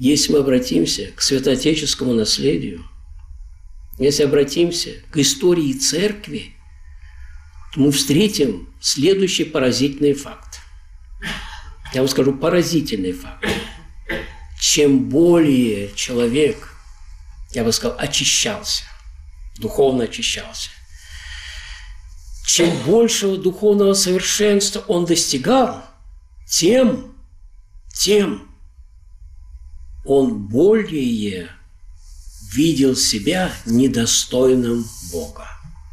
Если мы обратимся к святоотеческому наследию, если обратимся к истории церкви, то мы встретим следующий поразительный факт. Я вам скажу поразительный факт. Чем более человек, я бы сказал, очищался, духовно очищался, чем большего духовного совершенства он достигал, тем он более видел себя недостойным Бога.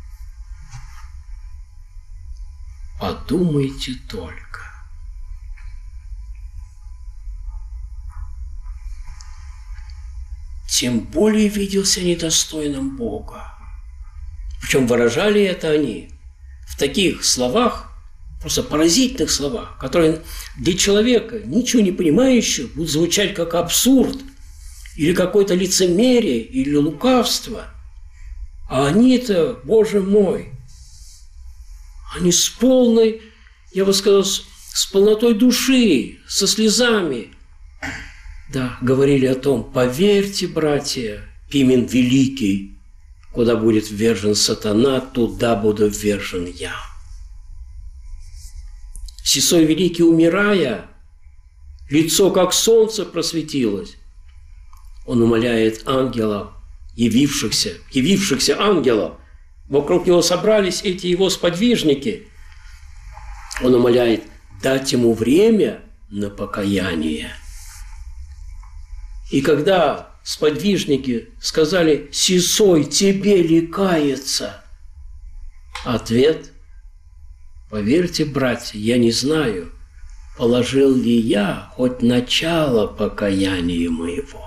Подумайте только. Тем более видел себя недостойным Бога. Причем выражали это они в таких словах, просто поразительных словах, которые для человека, ничего не понимающего, будут звучать как абсурд, или какое-то лицемерие, или лукавство. А они-то, Боже мой, они с полной, я бы сказал, с полнотой души, со слезами, да, говорили о том: поверьте, братья, Пимен великий, куда будет ввержен сатана, туда буду ввержен я. Сисой великий, умирая, лицо как солнце просветилось. Он умоляет ангелов, явившихся ангелов. Вокруг него собрались эти его сподвижники. Он умоляет дать ему время на покаяние. И когда сподвижники сказали: «Сисой, тебе ли каяться?» Ответ: поверьте, братья, я не знаю, положил ли я хоть начало покаяния моего.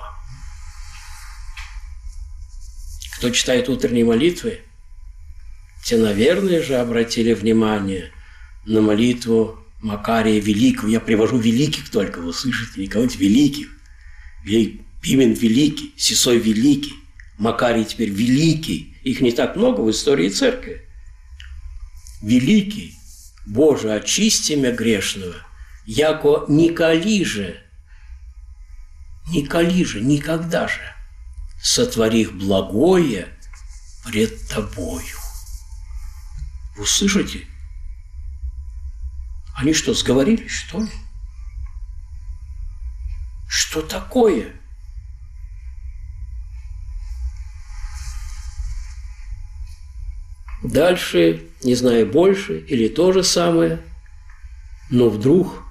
Кто читает утренние молитвы, те, наверное же, обратили внимание на молитву Макария Великого. Я привожу великих только, вы слышите, не кого-нибудь великих. Пимен великий, Сисой великий, Макарий теперь великий. Их не так много в истории церкви. Великий, Боже, очисти мя грешного, яко николи же, никогда же сотворих благое пред Тобою. Вы слышите? Они что, сговорились, что ли? Что такое? Дальше, не знаю, больше или то же самое, но вдруг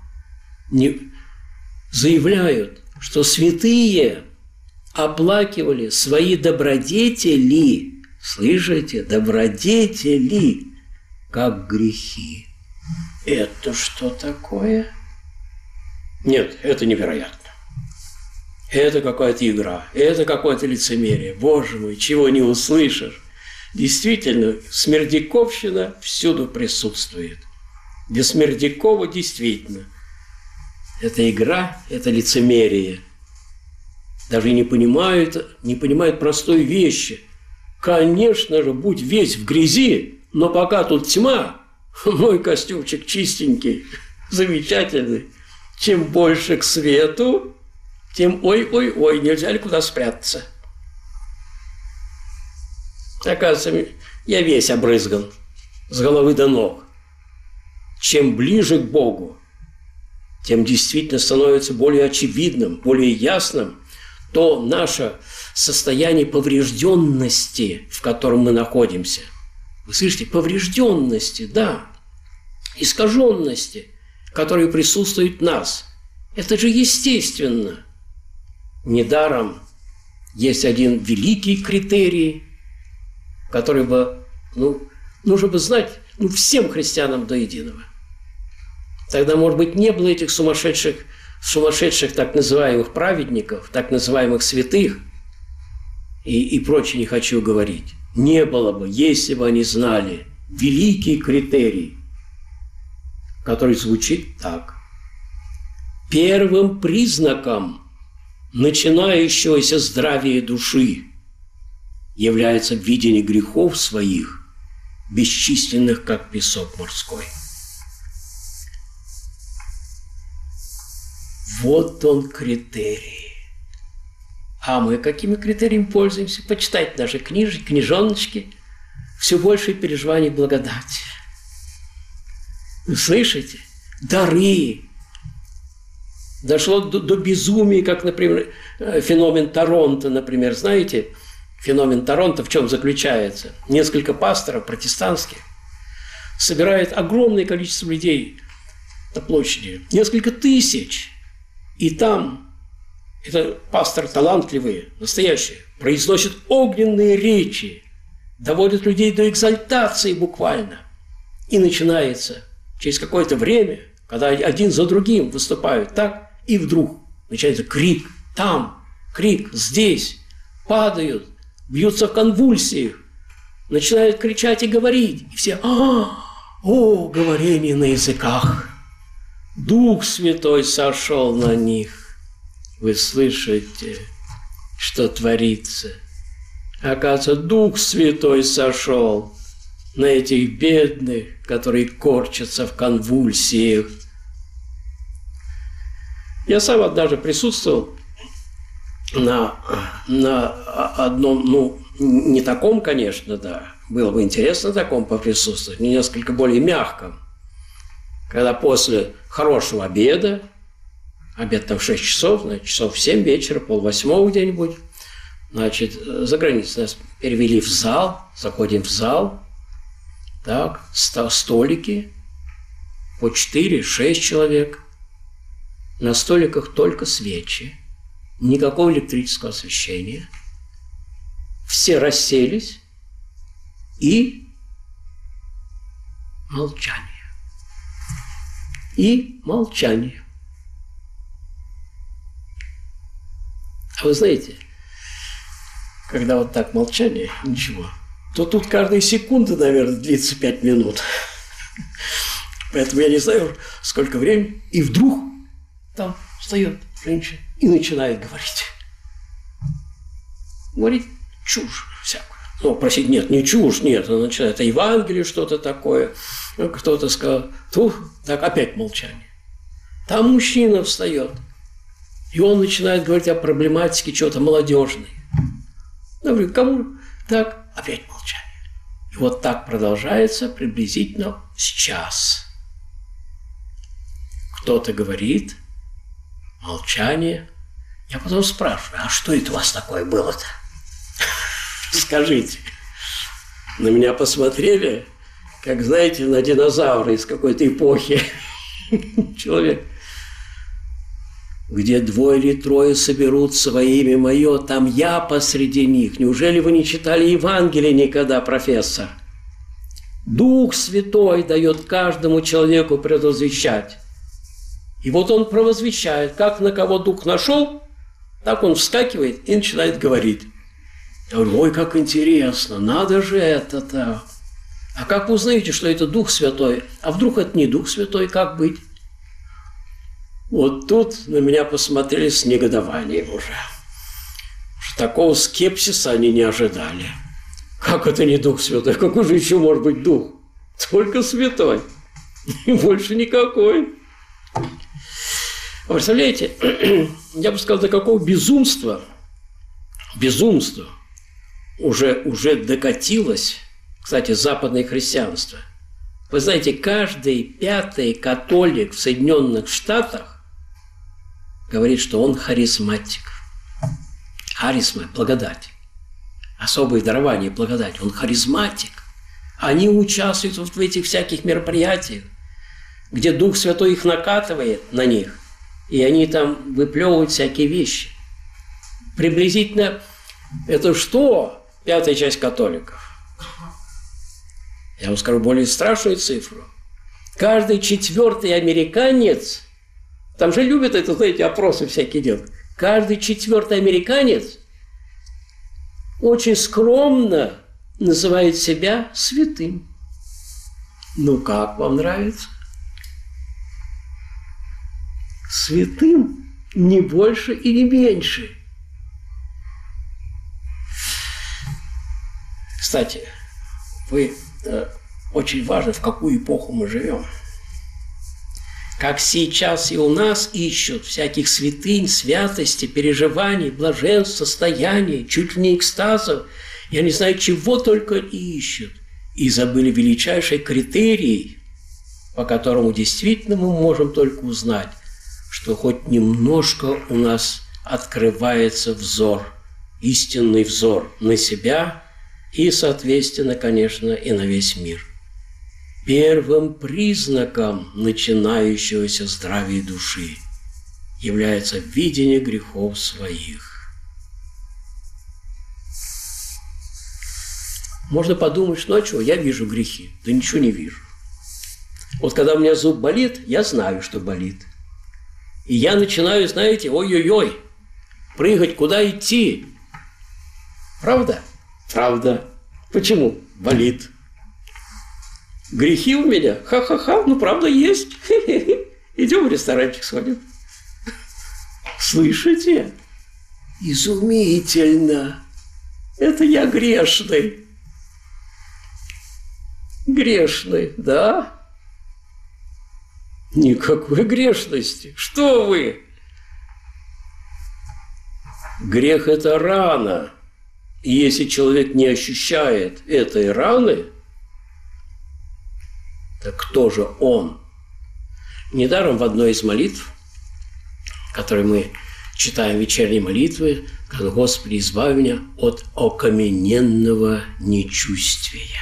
заявляют, что святые оплакивали свои добродетели, слышите, добродетели, как грехи. Это что такое? Нет, это невероятно. Это какая-то игра, это какое-то лицемерие. Боже мой, чего не услышишь. Действительно, смердяковщина всюду присутствует. Для Смердякова действительно. Это игра, это лицемерие. Даже не понимают простой вещи. Конечно же, будь весь в грязи, но пока тут тьма, мой костюмчик чистенький, замечательный. Чем больше к свету, тем ой-ой-ой, нельзя ли куда спрятаться. Оказывается, я весь обрызган с головы до ног. Чем ближе к Богу, тем действительно становится более очевидным, более ясным то наше состояние поврежденности, в котором мы находимся. Вы слышите? Поврежденности, да, искаженности, которые присутствуют в нас. Это же естественно. Недаром есть один великий критерий, который бы, нужно бы знать всем христианам до единого. Тогда, может быть, не было этих сумасшедших так называемых праведников, так называемых святых и прочее не хочу говорить. Не было бы, если бы они знали великий критерий, который звучит так. Первым признаком начинающегося здравия души является видение грехов своих, бесчисленных, как песок морской. Вот он критерий. А мы какими критериями пользуемся? Почитайте наши книжоночки. Все больше переживаний благодати. Вы слышите? Дары. Дошло до безумия, как, например, феномен Торонто, например. Знаете, феномен Торонто в чем заключается? Несколько пасторов протестантских собирает огромное количество людей на площади. Несколько тысяч. И там, это пастор талантливые, настоящие, произносит огненные речи, доводит людей до экзальтации буквально. И начинается через какое-то время, когда один за другим выступают так, и вдруг начинается крик там, крик здесь, падают, бьются в конвульсиях, начинают кричать и говорить. И все говорение на языках. Дух Святой сошел на них. Вы слышите, что творится? Оказывается, Дух Святой сошел на этих бедных, которые корчатся в конвульсиях. Я сам однажды присутствовал на одном, не таком, конечно, да, было бы интересно таком поприсутствовать, но несколько более мягком, когда после хорошего обеда, обед там в 6 часов, значит, часов в 7 вечера, 7:30 где-нибудь, значит, за границей нас перевели в зал, заходим в зал, так, столики, по 4-6 человек, на столиках только свечи, никакого электрического освещения, все расселись и молчание. И молчание. А вы знаете, когда вот так молчание, ничего, то тут каждая секунда, наверное, длится 5 минут. Поэтому я не знаю, сколько времени. И вдруг там встает женщина и начинает говорить. Говорит чушь всякую. Ну, просить, нет, не чушь, нет. Она начинает, это Евангелие, что-то такое. Кто-то сказал, так опять молчание. Там мужчина встает. И он начинает говорить о проблематике чего-то молодежной. Я говорю, кому? Так, опять молчание. И вот так продолжается приблизительно с час. Кто-то говорит, молчание. Я потом спрашиваю, а что это у вас такое было-то? Скажите. На меня посмотрели, как, знаете, на динозавра из какой-то эпохи. Человек. Где 2 или 3 соберутся во имя мое, там я посреди них. Неужели вы не читали Евангелие никогда, профессор? Дух Святой дает каждому человеку предвозвещать. И вот он провозвещает, как на кого Дух нашел, так он вскакивает и начинает говорить. Я говорю, ой, как интересно, надо же это-то. А как вы узнаете, что это Дух Святой? А вдруг это не Дух Святой, как быть? Вот тут на меня посмотрели с негодованием уже. Такого скепсиса они не ожидали. Как это не Дух Святой? Какой же еще может быть Дух? Только Святой. И больше никакой. Представляете, я бы сказал, до какого безумства уже докатилось, кстати, западное христианство. Вы знаете, каждый 5-й католик в Соединенных Штатах говорит, что он харизматик. Харизма – благодать. Особые дарования – благодать. Он харизматик. Они участвуют вот в этих всяких мероприятиях, где Дух Святой их накатывает на них, и они там выплевывают всякие вещи. Приблизительно это что? 5-я часть католиков. Я вам скажу более страшную цифру. Каждый 4-й американец, там же любят это, знаете, опросы всякие делать. Каждый 4-й американец очень скромно называет себя святым. Ну как, вам нравится? Святым не больше и не меньше. Кстати, очень важно, в какую эпоху мы живем. как сейчас и у нас ищут всяких святынь, святости, переживаний, блаженств, состояний, чуть ли не экстазов, я не знаю, чего только ищут, и забыли величайший критерий, по которому действительно мы можем только узнать, что хоть немножко у нас открывается взор, истинный взор на себя и, соответственно, конечно, и на весь мир. Первым признаком начинающегося здравия души является видение грехов своих. Можно подумать, что а что, я вижу грехи, да ничего не вижу. Вот когда у меня зуб болит, я знаю, что болит. И я начинаю, знаете, ой-ой-ой, прыгать, куда идти. Правда? Правда. Почему? Болит. Грехи у меня? Ха-ха-ха, ну правда есть. Идем в ресторанчик сходим. Слышите? Изумительно. Это я грешный. Грешный, да? Никакой грешности. Что вы? Грех – это рана. И если человек не ощущает этой раны, так кто же он? Недаром в одной из молитв, которые мы читаем вечерние молитвы, как «Господи, избави меня от окамененного нечувствия».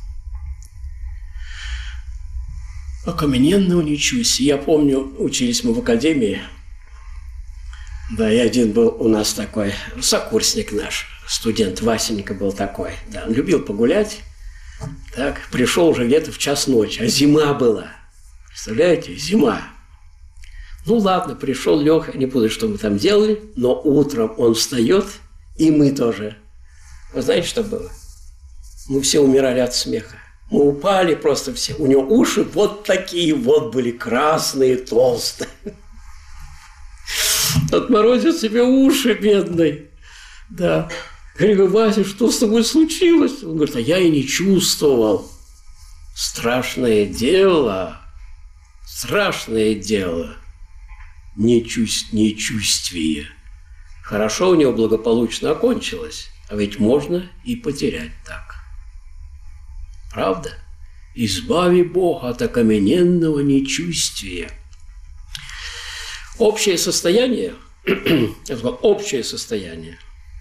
Окамененного нечувствия. Я помню, учились мы в академии. Да, и один был у нас такой сокурсник наш, студент Васенька был такой. Да, он любил погулять. Так, пришел уже где-то в час ночи, а зима была. Представляете, зима. Ну ладно, пришел, лег, не буду, что мы там делали, но утром он встает, и мы тоже. Вы знаете, что было? Мы все умирали от смеха. Мы упали просто все. У него уши вот такие вот были, красные, толстые. Отморозил себе уши, бедный. Да. Говорю, Вася, что с тобой случилось? Он говорит, а я и не чувствовал. Страшное дело. Страшное дело. Нечувствие. Хорошо у него благополучно окончилось. А ведь можно и потерять так. Правда? Избави Бога от окамененного нечувствия. Общее состояние, я сказал, общее состояние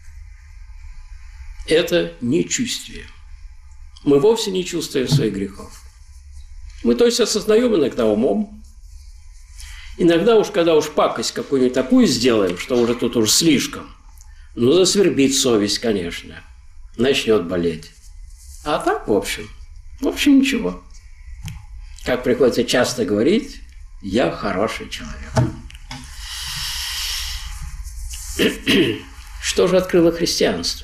– это нечувствие. Мы вовсе не чувствуем своих грехов. Мы, то есть, осознаем иногда умом. Иногда уж, когда уж пакость какую-нибудь такую сделаем, что уже тут уж слишком, ну, засвербит совесть, конечно, начнет болеть. А так, в общем ничего. Как приходится часто говорить, я хороший человек. Что же открыло христианство?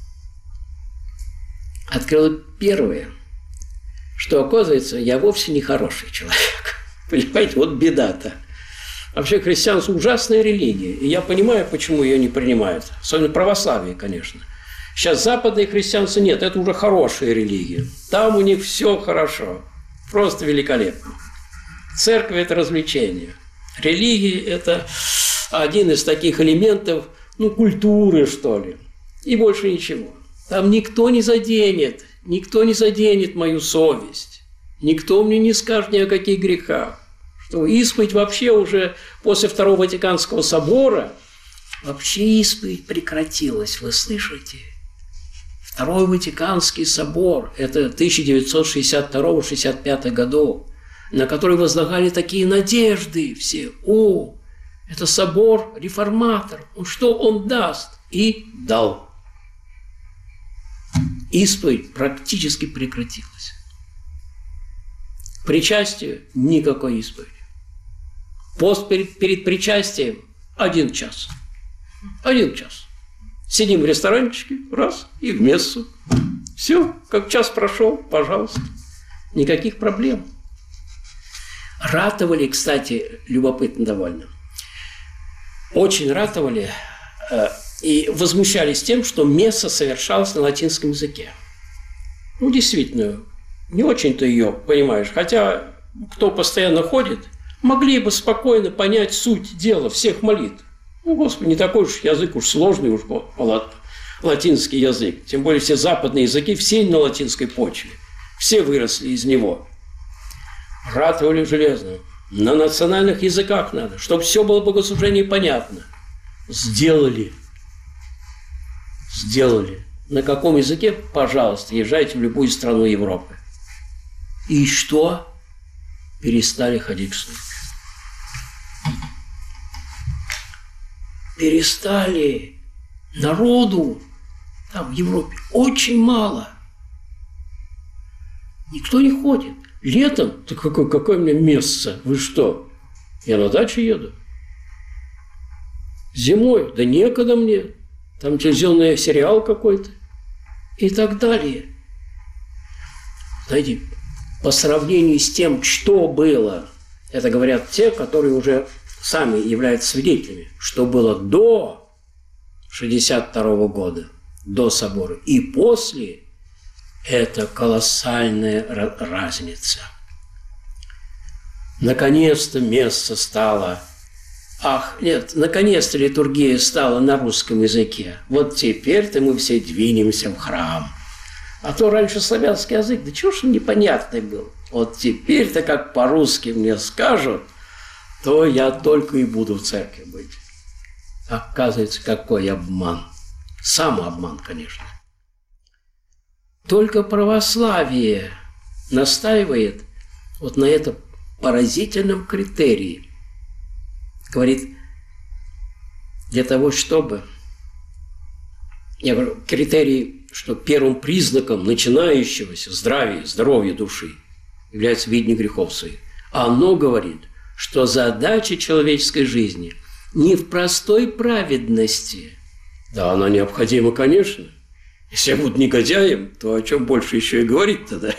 Открыло первое, что, оказывается, я вовсе не хороший человек. Понимаете, вот беда-то. Вообще христианство ужасная религия, и я понимаю, почему ее не принимают. Особенно православие, конечно. Сейчас западное христианство нет, это уже хорошая религия. Там у них все хорошо, просто великолепно. Церковь – это развлечение. Религия – это один из таких элементов, ну, культуры, что ли. И больше ничего. Там никто не заденет мою совесть. Никто мне не скажет ни о каких грехах. Что исповедь вообще уже после Второго Ватиканского собора, вообще исповедь прекратилась, вы слышите? Второй Ватиканский собор, это 1962-65 годов, на который возлагали такие надежды все. О, это собор-реформатор, что он даст? И дал. Исповедь практически прекратилась. К причастию никакой исповеди. Пост перед причастием 1 час. 1 час. Сидим в ресторанчике, раз, и в мессу. Все, как час прошел, пожалуйста. Никаких проблем. Ратовали, кстати, любопытно довольно. Очень ратовали и возмущались тем, что месса совершалась на латинском языке. Ну, действительно, не очень-то ее понимаешь. Хотя, кто постоянно ходит, могли бы спокойно понять суть дела всех молитв. Ну, Господи, не такой уж язык уж сложный уж латинский язык. Тем более все западные языки, все на латинской почве. Все выросли из него. Ратовали железно. На национальных языках надо, чтобы все было богослужение понятно. Сделали. На каком языке? Пожалуйста, езжайте в любую страну Европы. И что? Перестали ходить в церковь. Перестали. Народу там в Европе очень мало. Никто не ходит. Летом? Да какое мне место? Вы что? Я на дачу еду. Зимой? Да некогда мне. Там телевизионный сериал какой-то. И так далее. Знаете, по сравнению с тем, что было, это говорят те, которые уже сами являются свидетелями, что было до 1962 года, до собора, и после, это колоссальная разница. Наконец-то место стало, наконец-то литургия стала на русском языке. Вот теперь-то мы все двинемся в храм. А то раньше славянский язык, да чего ж он непонятный был. Вот теперь-то как по-русски мне скажут, то я только и буду в церкви быть. Оказывается, какой обман. Самообман, конечно. Только православие настаивает вот на этом поразительном критерии. Говорит, для того, чтобы... Я говорю, критерий, что первым признаком начинающегося здоровья души является видение грехов своих. Оно говорит, что задача человеческой жизни не в простой праведности. Да, она необходима, конечно. Если я буду негодяем, то о чем больше еще и говорить тогда?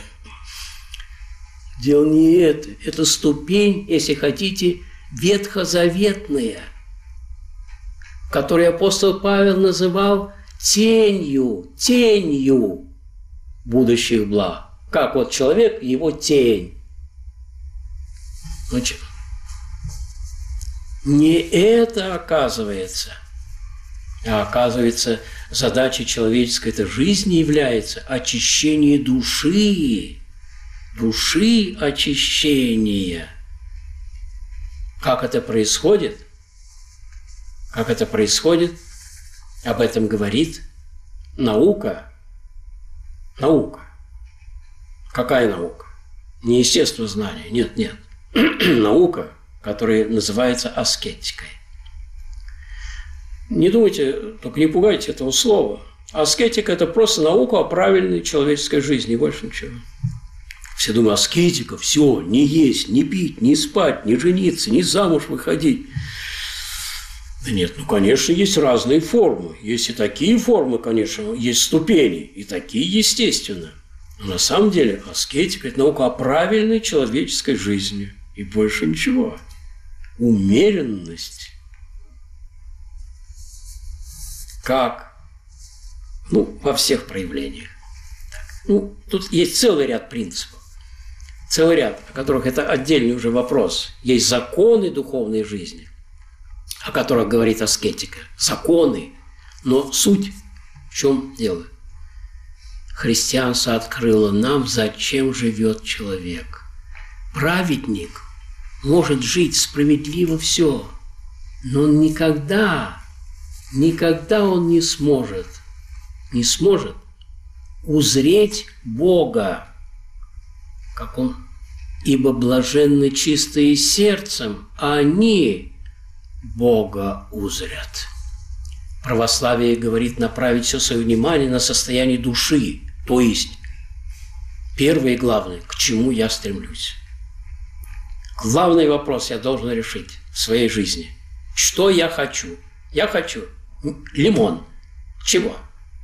Дело не это. Это ступень, если хотите, ветхозаветная, которую апостол Павел называл тенью будущих благ. Как вот человек, его тень. Значит, не это оказывается, а оказывается, задачей человеческой этой жизни является очищение души очищение. Как это происходит? Об этом говорит наука. Какая наука? Не естествознание, нет. Наука, которая называется аскетикой. Не думайте, только не пугайте этого слова. Аскетика – это просто наука о правильной человеческой жизни, больше ничего. Все думают, аскетика, все, не есть, не пить, не спать, не жениться, не замуж выходить. Да нет, конечно, есть разные формы. Есть и такие формы, конечно, есть ступени, и такие, естественно. Но на самом деле аскетика – это наука о правильной человеческой жизни. И больше ничего. Умеренность. Как? Во всех проявлениях. Тут есть целый ряд принципов. Целый ряд, о которых это отдельный уже вопрос. Есть законы духовной жизни, о которых говорит аскетика. Законы. Но суть в чем дело? Христианство открыло нам, зачем живет человек. Праведник может жить справедливо все, но он никогда он не сможет узреть Бога, как он, ибо блаженны чистые сердцем, а они Бога узрят. Православие говорит направить все свое внимание на состояние души, то есть первое и главное, к чему я стремлюсь. Главный вопрос я должен решить в своей жизни. Что я хочу? Я хочу лимон. Чего?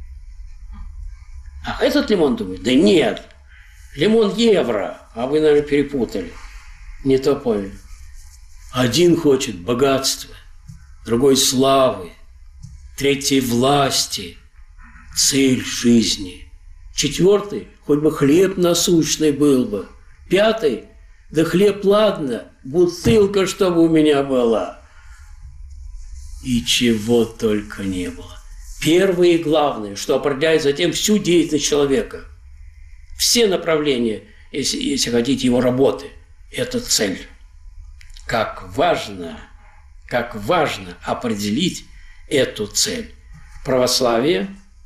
А этот лимон думает, да нет, лимон евро, а вы, наверное, перепутали. Не то поняли. Один хочет богатства, другой славы, третий власти, цель жизни. Четвертый, хоть бы хлеб насущный был бы. Пятый, Да хлеб, ладно, бутылка, чтобы у меня была. И чего только не было. Первое и главное, что определяет затем всю деятельность человека, все направления, если хотите, его работы, это цель. Как важно определить эту цель. Православие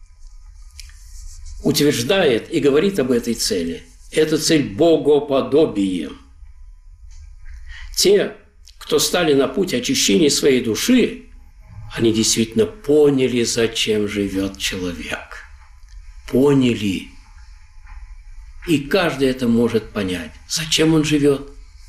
утверждает и говорит об этой цели. Это цель богоподобия. Те, кто стали на путь очищения своей души, они действительно поняли, зачем живет человек. Поняли. И каждый это может понять. Зачем он живет?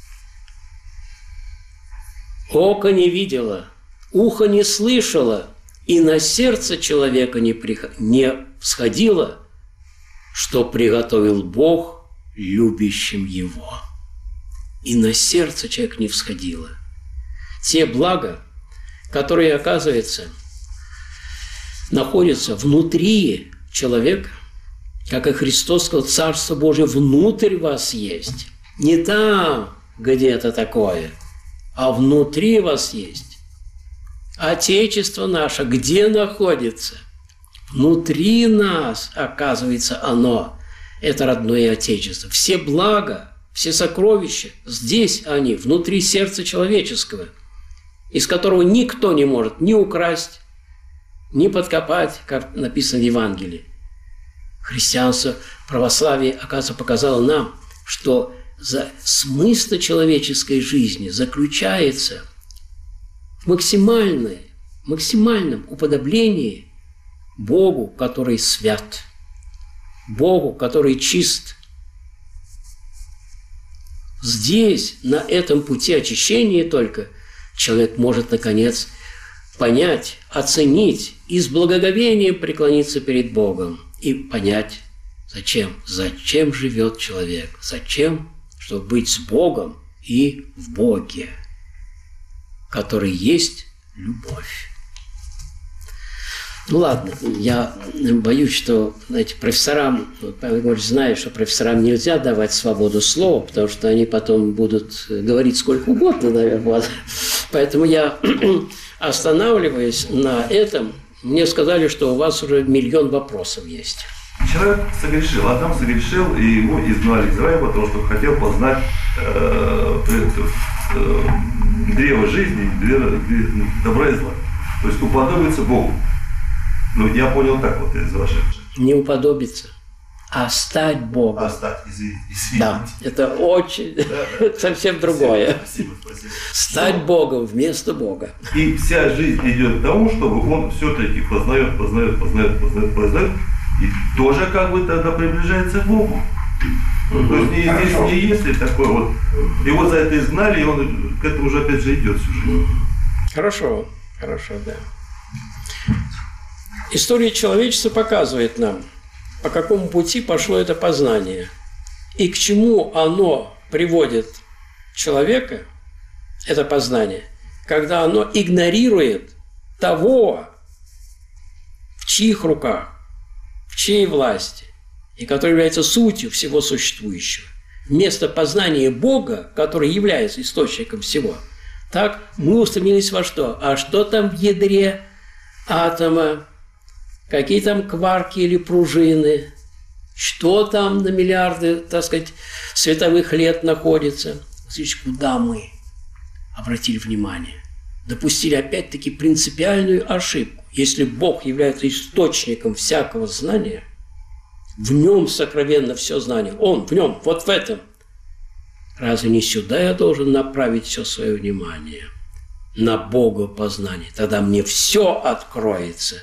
Око не видело, ухо не слышало, и на сердце человека не всходило, что приготовил Бог любящим его. И на сердце человека не всходило. Те блага, которые, оказывается, находятся внутри человека, как и Христос сказал, Царство Божие внутрь вас есть. Не там где-то такое, а внутри вас есть. Отечество наше где находится? Внутри нас, оказывается, оно. Это родное Отечество. Все блага, все сокровища, здесь они, внутри сердца человеческого, из которого никто не может ни украсть, ни подкопать, как написано в Евангелии. Христианство, православие, оказывается, показало нам, что смысл человеческой жизни заключается в максимальном уподоблении Богу, который свят, Богу, который чист. Здесь, на этом пути очищения только, человек может, наконец, понять, оценить и с благоговением преклониться перед Богом и понять, зачем живет человек, зачем, чтобы быть с Богом и в Боге, который есть любовь. Ну ладно, я боюсь, что, знаете, профессорам, Павел Егорович знает, что профессорам нельзя давать свободу слова, потому что они потом будут говорить сколько угодно, наверное. Поэтому я останавливаюсь на этом. Мне сказали, что у вас уже 1 000 000 вопросов есть. Человек согрешил, Адам согрешил, и его изгнали из рая, потому что хотел познать древо жизни, древо добра и зла. То есть уподобиться Богу. Ну, я понял так вот из ваших. Не уподобиться, а стать Богом. А стать, извините. Да, это очень, совсем другое. Спасибо. Стать Богом вместо Бога. И вся жизнь идет к тому, чтобы он все-таки познает, и тоже как бы тогда приближается к Богу. То есть здесь не если такое вот, его за это изгнали, и он к этому уже опять же идет всю жизнь. Хорошо, да. История человечества показывает нам, по какому пути пошло это познание и к чему оно приводит человека, это познание, когда оно игнорирует того, в чьих руках, в чьей власти, и который является сутью всего существующего. Вместо познания Бога, который является источником всего, так мы устремились во что? А что там в ядре атома? Какие там кварки или пружины? Что там на миллиарды, так сказать, световых лет находится? Смотрите, куда мы обратили внимание? Допустили опять-таки принципиальную ошибку. Если Бог является источником всякого знания, в нем сокровенно все знание, он в нем, вот в этом. Разве не сюда я должен направить все свое внимание? На Бога познание. Тогда мне все откроется.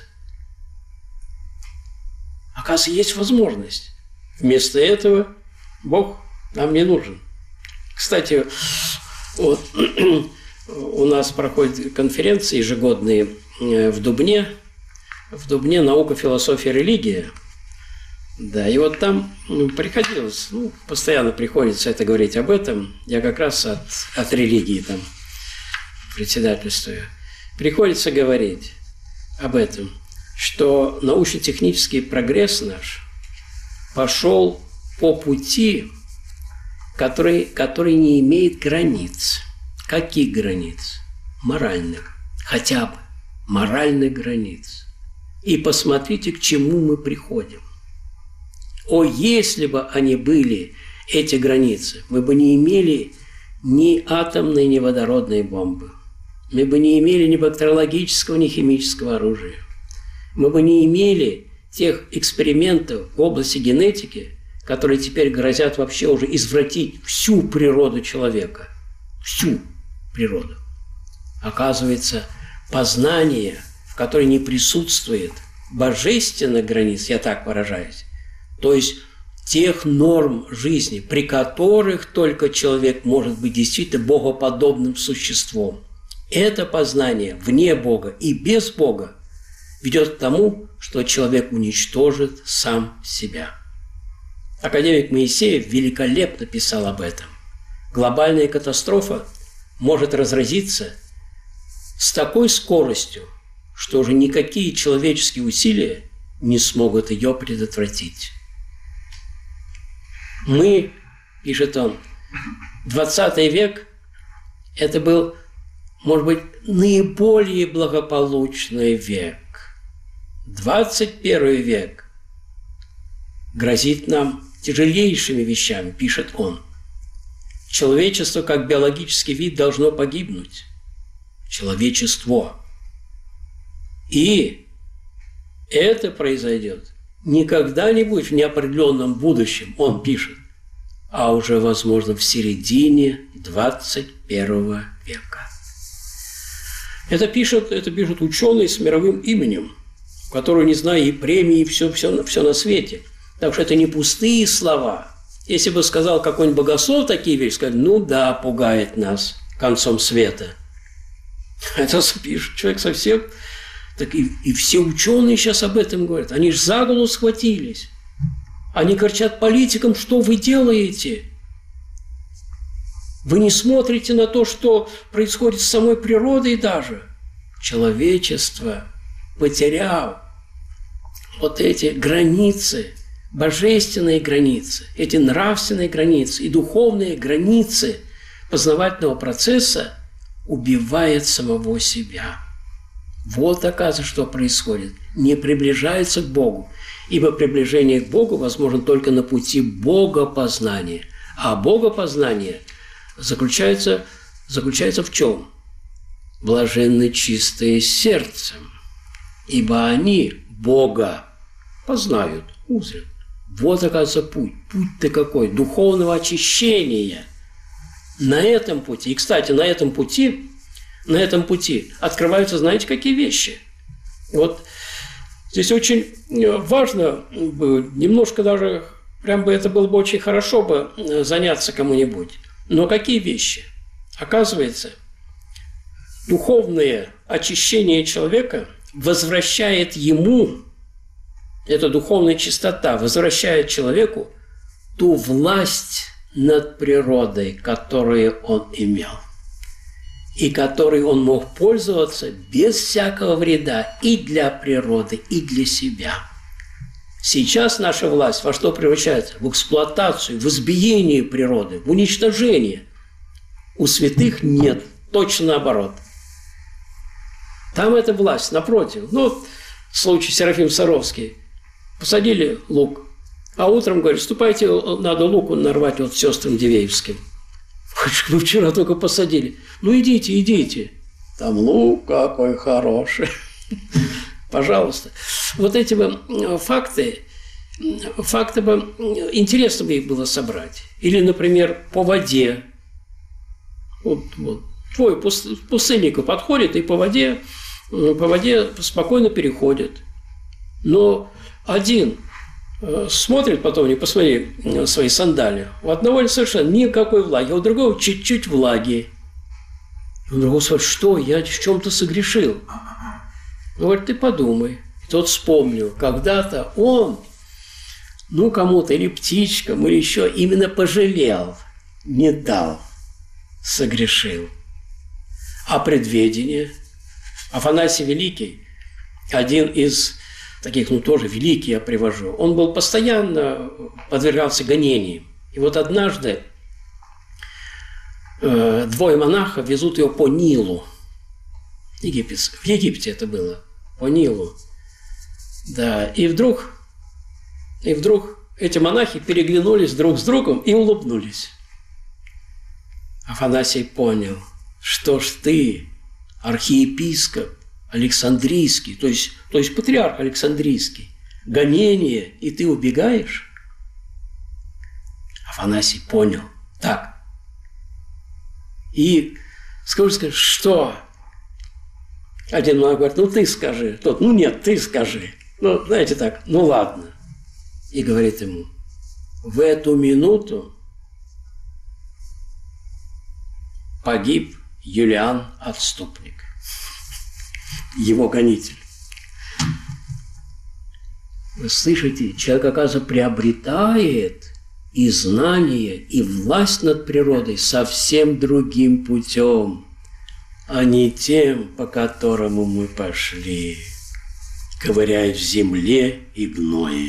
Оказывается, есть возможность. Вместо этого Бог нам не нужен. Кстати, вот, у нас проходят конференции ежегодные в Дубне. В Дубне наука, философия, религия. Да, и вот там приходилось, постоянно приходится это говорить об этом. Я как раз от религии там председательствую. Приходится говорить об этом, что научно-технический прогресс наш пошел по пути который не имеет границ. Каких границ? Моральных. Хотя бы моральных границ. И посмотрите, к чему мы приходим. О, если бы они были, эти границы, мы бы не имели ни атомной, ни водородной бомбы. Мы бы не имели ни бактериологического, ни химического оружия. Мы бы не имели тех экспериментов в области генетики, которые теперь грозят вообще уже извратить всю природу человека. Всю природу. Оказывается, познание, в которое не присутствует божественных границ, я так выражаюсь, то есть тех норм жизни, при которых только человек может быть действительно богоподобным существом. Это познание вне Бога и без Бога ведет к тому, что человек уничтожит сам себя. Академик Моисеев великолепно писал об этом. Глобальная катастрофа может разразиться с такой скоростью, что уже никакие человеческие усилия не смогут ее предотвратить. Мы, пишет он, 20 век – это был, может быть, наиболее благополучный век. 21 век грозит нам тяжелейшими вещами, пишет он. Человечество как биологический вид должно погибнуть. Человечество. И это произойдет не когда-нибудь в неопределенном будущем, он пишет, а уже, возможно, в середине 21 века. Это пишут ученые с мировым именем, которые, не знаю, и премии, и все на свете. Так что это не пустые слова. Если бы сказал какой-нибудь богослов такие вещи, сказать, ну да, пугает нас концом света. Это пишет человек совсем... Так и все ученые сейчас об этом говорят. Они же за голову схватились. Они кричат политикам, что вы делаете? Вы не смотрите на то, что происходит с самой природой даже. Человечество, потеряв вот эти границы, божественные границы, эти нравственные границы и духовные границы познавательного процесса, убивает самого себя. Вот, оказывается, что происходит. Не приближается к Богу, ибо приближение к Богу возможно только на пути богопознания. А богопознание заключается в чем? Блаженны чистые сердцем, ибо они Бога познают, узрят. Вот, оказывается, путь. Путь-то какой? Духовного очищения. На этом пути, и, кстати, на этом пути открываются, знаете, какие вещи? Вот здесь очень важно, немножко даже, прям бы это было бы очень хорошо бы заняться кому-нибудь. Но какие вещи? Оказывается, духовное очищение человека возвращает ему, эта духовная чистота возвращает человеку ту власть над природой, которую он имел. И которой он мог пользоваться без всякого вреда и для природы, и для себя. Сейчас наша власть во что превращается? В эксплуатацию, в избиение природы, в уничтожение. У святых нет, точно наоборот. Там эта власть, напротив. Случай Серафим Саровский. Посадили лук, а утром говорят, ступайте, надо луку нарвать вот сестрам Дивеевским. Вы вчера только посадили. Ну, идите. Там лук какой хороший. Пожалуйста. Вот эти бы факты бы интересно бы их было собрать. Или, например, по воде. Вот. Твой пустынник подходит и по воде спокойно переходит. Но один смотрит потом, не посмотри свои сандали. У одного совершенно никакой влаги, а у другого чуть-чуть влаги. У другого смотрит, что я в чем-то согрешил. Он говорит, ты подумай. И тот вспомнил, когда-то он, кому-то или птичкам, или еще именно пожалел, не дал, согрешил. А предведение? Афанасий Великий, один из таких, тоже великий я привожу, он был постоянно подвергался гонениям. И вот однажды двое монахов везут его по Нилу. В Египте это было, по Нилу. Да, и вдруг эти монахи переглянулись друг с другом и улыбнулись. Афанасий понял, что ж ты, архиепископ Александрийский, то есть патриарх Александрийский, гонение, и ты убегаешь? Афанасий понял. Так. И скажи, что? Один монах говорит, ну ты скажи. Тот, ну нет, ты скажи. Ну, знаете так, ну ладно. И говорит ему, в эту минуту погиб Юлиан Отступник, его гонитель. Вы слышите, человек, оказывается, приобретает и знание, и власть над природой совсем другим путем, а не тем, по которому мы пошли, ковыряя в земле и гное.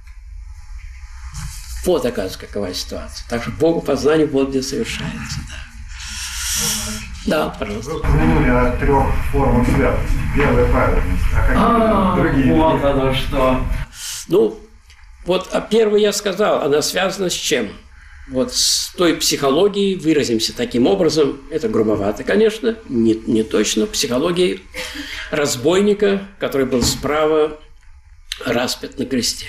Вот, оказывается, какова ситуация. Так что Богу познание вот где совершается. Да, пожалуйста. Вы упомянули о 3 формах святости. Первая праведность, а какие другие? Вот оно что. Ну, вот первое я сказал, она связана с чем? Вот с той психологией, выразимся таким образом, это грубовато, конечно, не точно, психологией разбойника, который был справа распят на кресте.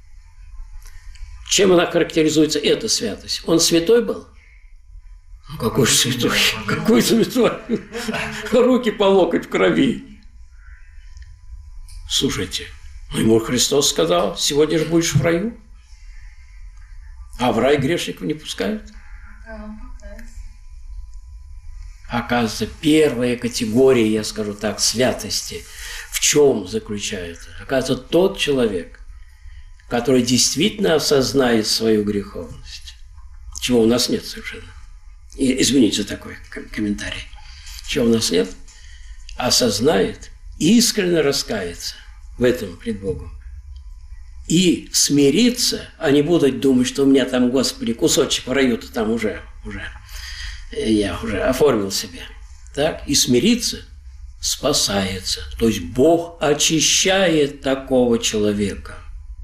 Чем она характеризуется, эта святость? Он святой был? Ну, какой же святой? Какой святой? Руки по локоть в крови. Слушайте, ну ему Христос сказал, сегодня же будешь в раю. А в рай грешников не пускают. Оказывается, первая категория, я скажу так, святости в чем заключается? Оказывается, тот человек, который действительно осознает свою греховность, чего у нас нет совершенно. И, извините за такой комментарий. Чего у нас нет? Осознает, искренне раскается в этом пред Богом. И смириться, а не будут думать, что у меня там, Господи, кусочек в раю-то там уже я уже оформил себе. Так? И смириться спасается. То есть Бог очищает такого человека.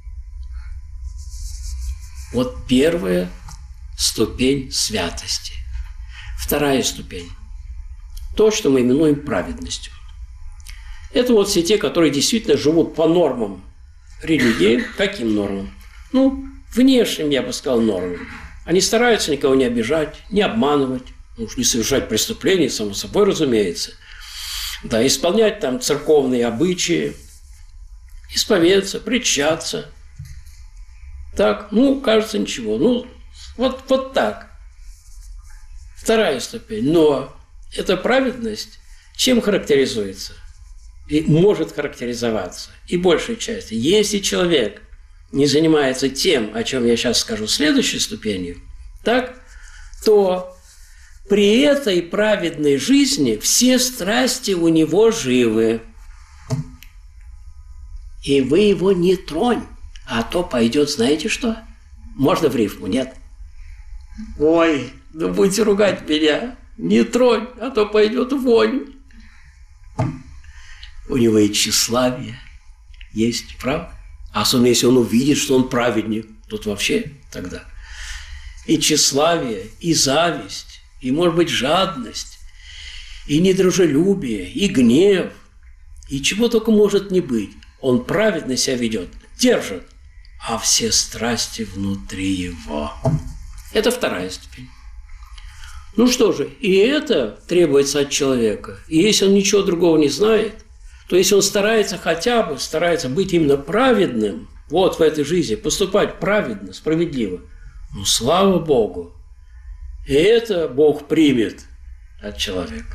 Вот первая ступень святости. Вторая ступень. То, что мы именуем праведностью. Это вот все те, которые действительно живут по нормам религии. Каким нормам? Ну, внешним, я бы сказал, нормам. Они стараются никого не обижать, не обманывать, не совершать преступления, само собой, разумеется. Да, исполнять там церковные обычаи, исповедаться, причащаться. Так, ну, кажется, ничего. Ну, вот так. Вторая ступень. Но эта праведность чем характеризуется? И может характеризоваться. И большей части. Если человек не занимается тем, о чем я сейчас скажу, следующей ступенью, так, то при этой праведной жизни все страсти у него живы. И вы его не тронь, а то пойдет, знаете что? Можно в рифму, нет? Ой, да будете ругать меня. Не тронь, а то пойдет вонь. У него и тщеславие есть, правда? Особенно если он увидит, что он праведник, тут вообще тогда. И тщеславие, и зависть, и, может быть, жадность, и недружелюбие, и гнев, и чего только может не быть. Он праведно себя ведет, держит, а все страсти внутри его. Это вторая ступень. Ну что же, и это требуется от человека. И если он ничего другого не знает, то если он старается старается быть именно праведным, вот в этой жизни, поступать праведно, справедливо, ну, слава Богу, и это Бог примет от человека.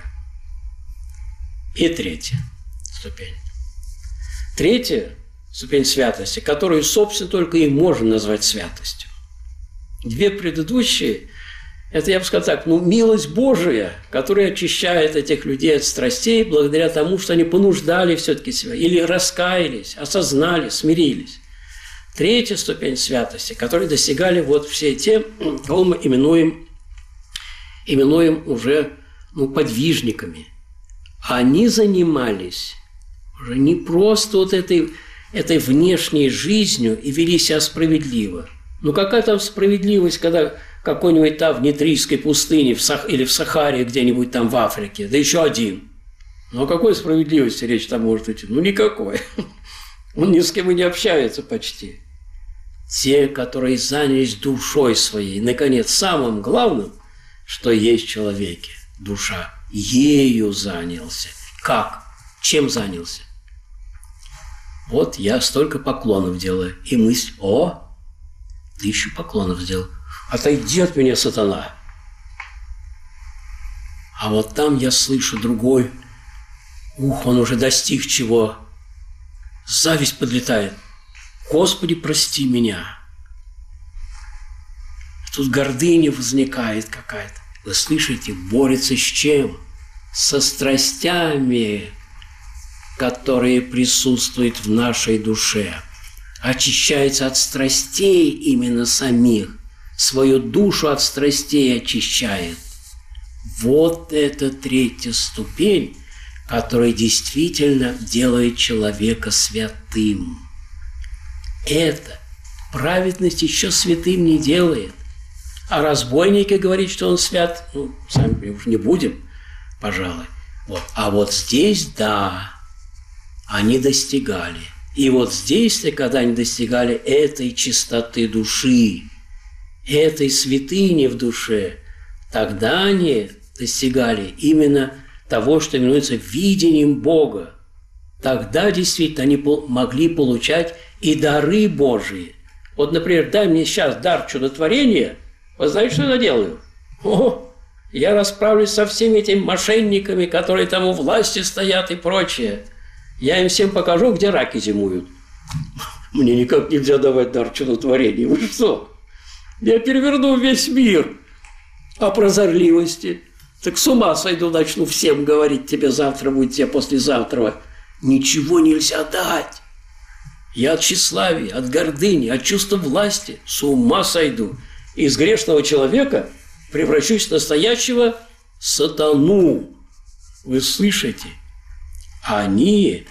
И третья ступень. Третья ступень святости, которую, собственно, только и можно назвать святостью. Две предыдущие – это, я бы сказал так, милость Божия, которая очищает этих людей от страстей благодаря тому, что они понуждали все-таки себя, или раскаялись, осознали, смирились. Третья ступень святости, которой достигали вот все те, кого мы именуем именуем уже подвижниками. Они занимались уже не просто вот этой внешней жизнью и вели себя справедливо. Какая там справедливость, когда какой-нибудь там в Нитрийской пустыне или в Сахаре где-нибудь там в Африке, да еще один. О какой справедливости речь там может идти? Никакой. Он ни с кем и не общается почти. Те, которые занялись душой своей, наконец, самым главным, что есть в человеке – душа. Ею занялся. Как? Чем занялся? Вот я столько поклонов делаю. И мысль: 1000 поклонов сделал. Отойди от меня, сатана. А вот там я слышу другой. Он уже достиг чего? Зависть подлетает. Господи, прости меня. Тут гордыня возникает какая-то. Вы слышите, борется с чем? Со страстями, которые присутствуют в нашей душе. Очищается от страстей именно самих. Свою душу от страстей очищает. Вот это 3-я ступень, которая действительно делает человека святым. Это праведность еще святым не делает. А разбойники говорит, что он свят, сами уж не будем, пожалуй. А вот здесь, да, они достигали. И вот здесь-то, когда они достигали этой чистоты души, этой святыни в душе, тогда они достигали именно того, что именуется видением Бога. Тогда действительно они могли получать и дары Божии. Вот, например, дай мне сейчас дар чудотворения, вы знаете, что я делаю? Я расправлюсь со всеми этими мошенниками, которые там у власти стоят и прочее. Я им всем покажу, где раки зимуют. Мне никак нельзя давать дар чудотворения. Вы что? Я переверну весь мир. А прозорливости? Так с ума сойду, начну всем говорить: тебе завтра будет, тебе послезавтра. Ничего нельзя дать. Я от тщеславия, от гордыни, от чувства власти с ума сойду. Из грешного человека превращусь в настоящего сатану. Вы слышите? Они,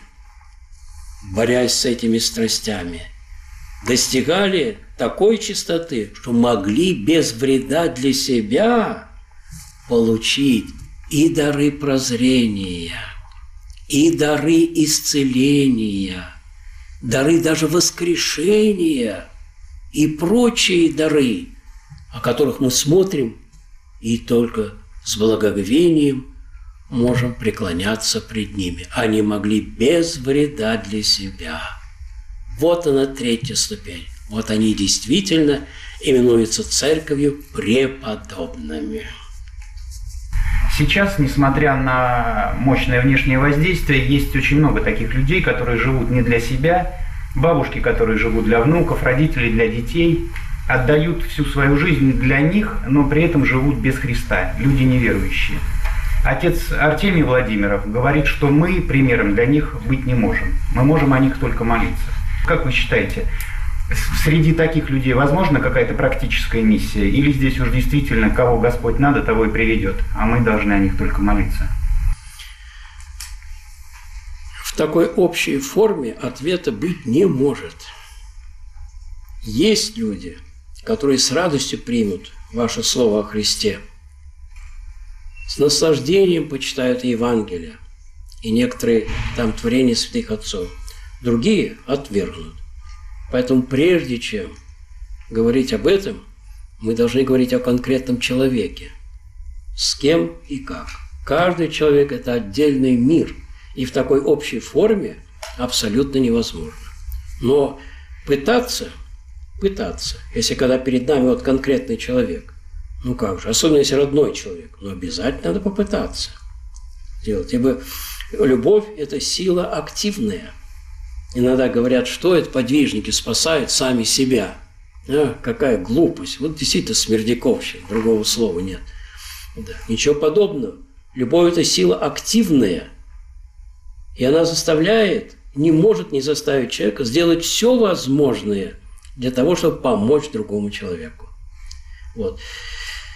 борясь с этими страстями, достигали такой чистоты, что могли без вреда для себя получить и дары прозрения, и дары исцеления, дары даже воскрешения и прочие дары, о которых мы смотрим и только с благоговением можем преклоняться пред ними. Они могли без вреда для себя. Вот она 3-я ступень. Вот они действительно именуются церковью преподобными. Сейчас, несмотря на мощное внешнее воздействие, есть очень много таких людей, которые живут не для себя, бабушки, которые живут для внуков, родители для детей, отдают всю свою жизнь для них, но при этом живут без Христа, люди неверующие. Отец Артемий Владимиров говорит, что мы примером для них быть не можем. Мы можем о них только молиться. Как вы считаете, среди таких людей возможна какая-то практическая миссия? Или здесь уж действительно кого Господь надо, того и приведет, а мы должны о них только молиться? В такой общей форме ответа быть не может. Есть люди, которые с радостью примут ваше слово о Христе, с наслаждением почитают Евангелие и некоторые там творения святых отцов. Другие отвергнут. Поэтому прежде чем говорить об этом, мы должны говорить о конкретном человеке. С кем и как. Каждый человек – это отдельный мир. И в такой общей форме абсолютно невозможно. Но пытаться, если когда перед нами вот конкретный человек, как же, особенно если родной человек, но обязательно надо попытаться делать. Ибо любовь – это сила активная. Иногда говорят, что это подвижники спасают сами себя. Какая глупость. Вот действительно смердяковщина, другого слова нет. Да, ничего подобного. Любовь – это сила активная. И она заставляет, не может не заставить человека сделать все возможное для того, чтобы помочь другому человеку. Вот.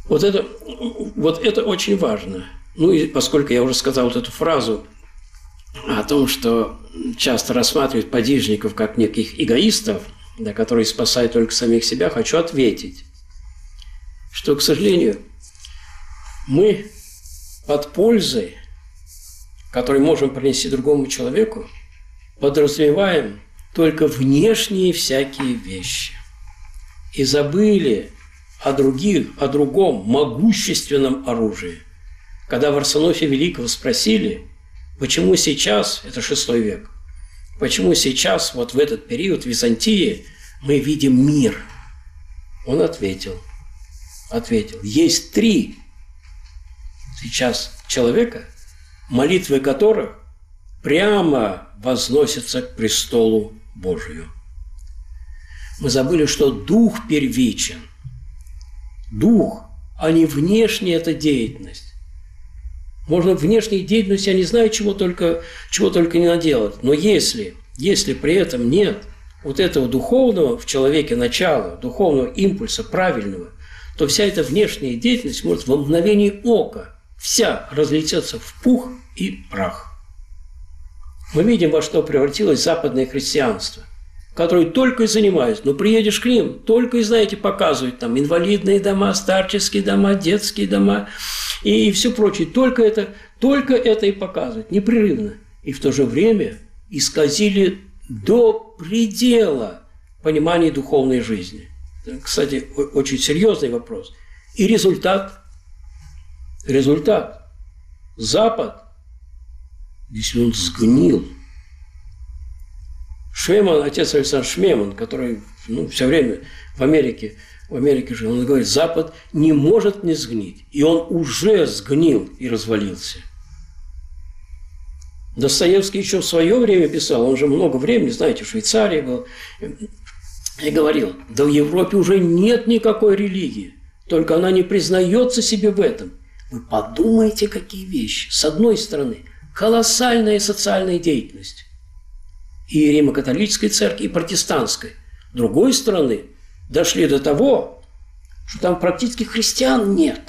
Вот это очень важно. Ну и поскольку я уже сказал вот эту фразу о том, что часто рассматривают подвижников как неких эгоистов, да, которые спасают только самих себя, хочу ответить, что, к сожалению, мы под пользой, которую можем принести другому человеку, подразумеваем только внешние всякие вещи. И забыли о другом могущественном оружии. Когда Варсонофия Великого спросили, почему сейчас, это VI век, почему сейчас, вот в этот период в Византии, мы видим мир? Он ответил, есть 3 сейчас человека, молитвы которых прямо возносятся к престолу Божию. Мы забыли, что Дух первичен. Дух, а не внешняя эта деятельность. Можно внешней деятельности, я не знаю, чего только не наделать. Но если при этом нет вот этого духовного в человеке начала, духовного импульса правильного, то вся эта внешняя деятельность может во мгновение ока вся разлететься в пух и прах. Мы видим, во что превратилось западное христианство, которые только и занимаются. Но приедешь к ним, только и, знаете, показывают там инвалидные дома, старческие дома, детские дома и все прочее. Только это и показывают, непрерывно. И в то же время исказили до предела понимание духовной жизни. Кстати, очень серьезный вопрос. И результат. Запад, если он сгнил. Швеман, отец Александр Швеман, который все время в Америке жил, он говорит, Запад не может не сгнить. И он уже сгнил и развалился. Достоевский еще в свое время писал, он же много времени, знаете, в Швейцарии был, и говорил, да в Европе уже нет никакой религии, только она не признается себе в этом. Вы подумайте, какие вещи. С одной стороны, колоссальная социальная деятельность и Римо-католической церкви, и протестантской. С другой стороны, дошли до того, что там практически христиан нет.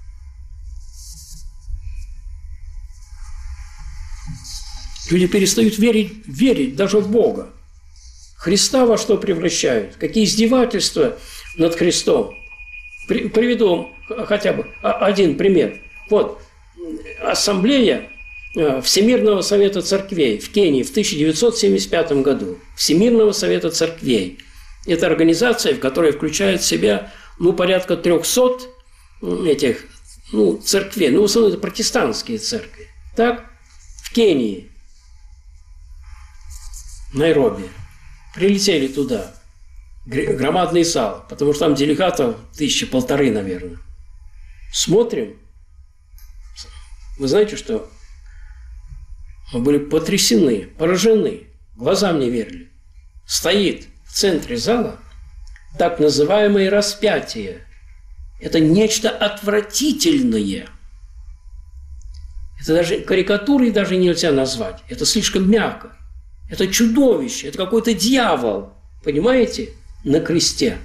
Люди перестают верить даже в Бога. Христа во что превращают? Какие издевательства над Христом? Приведу хотя бы один пример. Вот, ассамблея Всемирного совета церквей в Кении в 1975 году. Всемирного совета церквей. Это организация, в которой включает в себя порядка 300 этих церквей. В основном это протестантские церкви. Так, в Кении, Найроби, прилетели туда. Громадный зал, потому что там делегатов 1500, наверное. Смотрим. Вы знаете, что мы были потрясены, поражены, глазам не верили. Стоит в центре зала так называемое распятие. Это нечто отвратительное. Это даже карикатурой даже нельзя назвать. Это слишком мягко. Это чудовище, это какой-то дьявол. Понимаете? На кресте.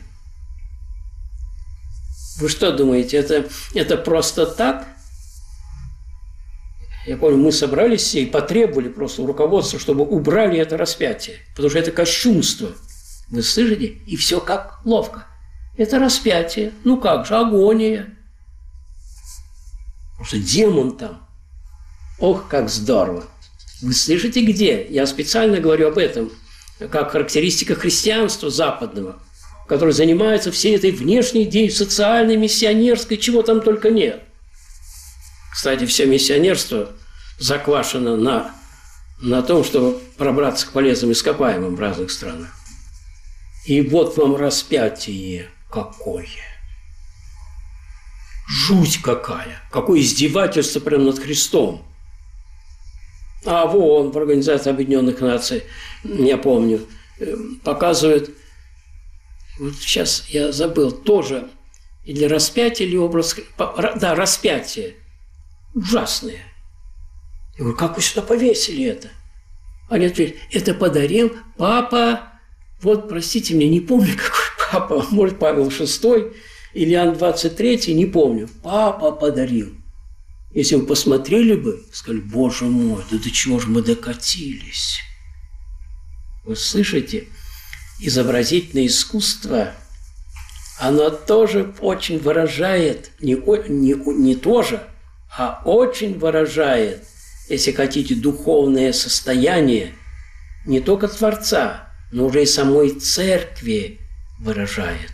Вы что думаете, это просто так? Я помню, мы собрались все и потребовали просто у руководства, чтобы убрали это распятие, потому что это кощунство. Вы слышите? И все как ловко. Это распятие. Как же, агония. Потому что демон там. Ох, как здорово. Вы слышите, где? Я специально говорю об этом, как характеристика христианства западного, который занимается всей этой внешней деятельностью, социальной, миссионерской, чего там только нет. Кстати, все миссионерство заквашено на том, чтобы пробраться к полезным ископаемым в разных странах. И вот вам распятие какое. Жуть какая. Какое издевательство прямо над Христом. А вон в Организации Объединенных Наций, я помню, показывают, вот сейчас я забыл, тоже или распятие, или образ, да, распятие. Ужасное. Я говорю, как вы сюда повесили это? Они ответили, это подарил папа, вот, простите меня, не помню, какой папа, может, Павел VI, или Иоанн 23, не помню, папа подарил. Если вы посмотрели бы, сказали, Боже мой, да до чего же мы докатились? Вы слышите, изобразительное искусство, оно тоже очень выражает, не тоже, а очень выражает, если хотите, духовное состояние не только Творца, но уже и самой Церкви выражает.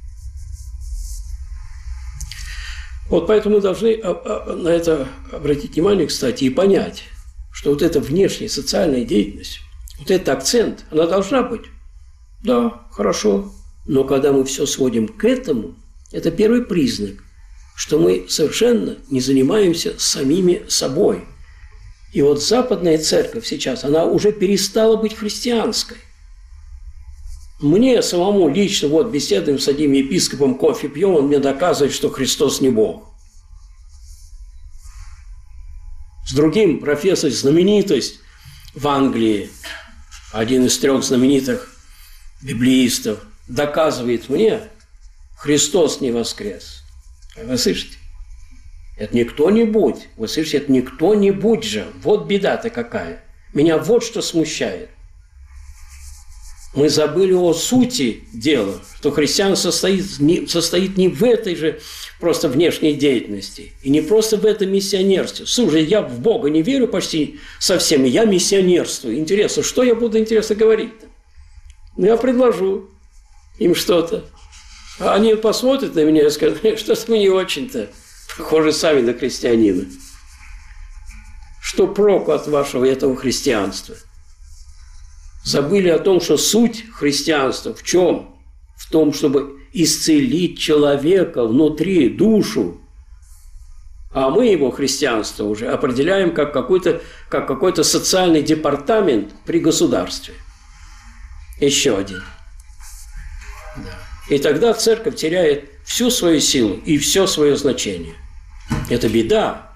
Вот поэтому мы должны на это обратить внимание, кстати, и понять, что вот эта внешняя социальная деятельность, вот этот акцент, она должна быть. Да, хорошо. Но когда мы все сводим к этому, это первый признак, что мы совершенно не занимаемся самими собой. И вот западная церковь сейчас, она уже перестала быть христианской. Мне самому лично, вот беседуем с одним епископом, кофе пьем, он мне доказывает, что Христос не Бог. С другим профессор, знаменитость в Англии, один из 3 знаменитых библеистов, доказывает мне, Христос не воскрес. Вы слышите? Это не кто-нибудь. Вы слышите, это не кто-нибудь же. Вот беда-то какая. Меня вот что смущает. Мы забыли о сути дела, что христианство состоит не в этой же просто внешней деятельности, и не просто в этом миссионерстве. Слушай, я в Бога не верю почти совсем, и я миссионерствую. Интересно, что я буду, интересно, говорить-то? Ну, я предложу им что-то. А они посмотрят на меня и скажут, что-то мы не очень-то похожи сами на христианина. Что проку от вашего этого христианства? Забыли о том, что суть христианства в чем? В том, чтобы исцелить человека внутри, душу. А мы его христианство уже определяем как какой-то социальный департамент при государстве. Еще один. Да. И тогда церковь теряет всю свою силу и все свое значение. Это беда.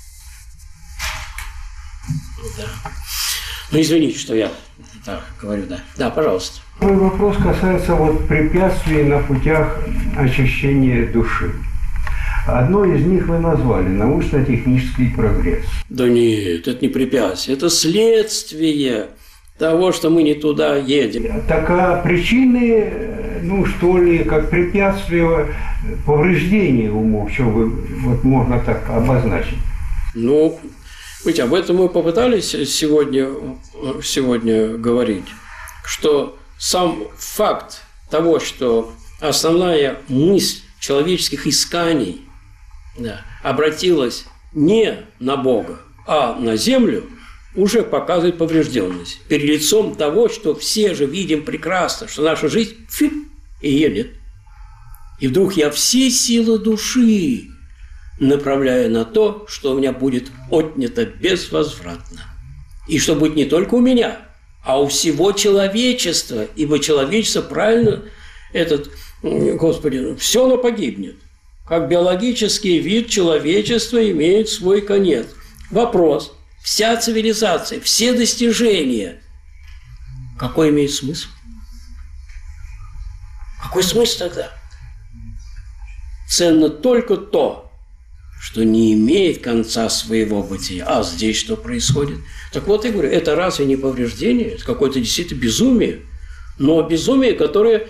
Да. Ну, извините, что я так говорю, да. Да, пожалуйста. Мой вопрос касается вот препятствий на путях очищения души. Одно из них вы назвали – научно-технический прогресс. Да нет, это не препятствие, это следствие того, что мы не туда едем. Так а причины, ну что ли, как препятствие повреждения умов, что вы, вот можно так обозначить? Ну, ведь об этом мы попытались сегодня говорить, что сам факт того, что основная мысль человеческих исканий обратилась не на Бога, а на землю, уже показывает поврежденность. Перед лицом того, что все же видим прекрасно, что наша жизнь и едет. И вдруг я все силы души направляю на то, что у меня будет отнято безвозвратно. И что будет не только у меня, а у всего человечества, ибо человечество правильно, все оно погибнет. Как биологический вид человечества имеет свой конец. Вопрос, вся цивилизация, все достижения, какой имеет смысл? Какой смысл тогда? Ценно только то, что не имеет конца своего бытия. А здесь что происходит? Так вот, я говорю, это разве не повреждение? Это какое-то действительно безумие. Но безумие, которое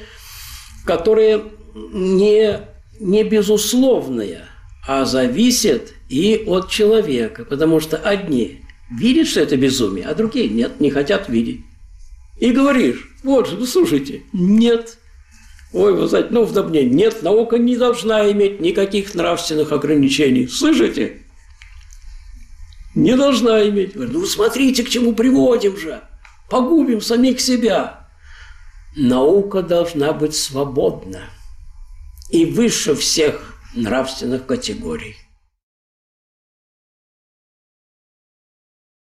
не безусловное, а зависит и от человека. Потому что одни видят, что это безумие, а другие нет, не хотят видеть. И говоришь, вот же, слушайте, нет. Ой, вы знаете, нет, наука не должна иметь никаких нравственных ограничений. Слышите? Не должна иметь. Ну, смотрите, к чему приводим же. Погубим самих себя. Наука должна быть свободна и выше всех нравственных категорий.